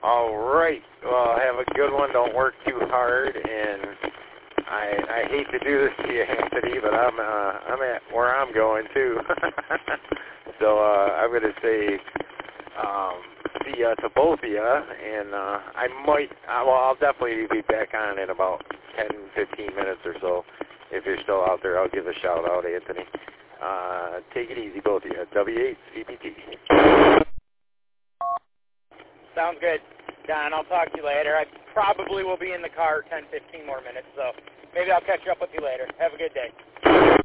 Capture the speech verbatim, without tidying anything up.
All right. Well, have a good one. Don't work too hard. And I I hate to do this to you, Anthony, but I'm uh, I'm at where I'm going too. so uh, I'm going to say um, see ya to both of you. And uh, I might, uh, well, I'll definitely be back on in about ten, fifteen minutes or so. If you're still out there, I'll give a shout out, Anthony. Uh, take it easy, both of you. W eight C B T. Sounds good, Don. I'll talk to you later. I probably will be in the car ten, fifteen more minutes, so maybe I'll catch up with you later. Have a good day.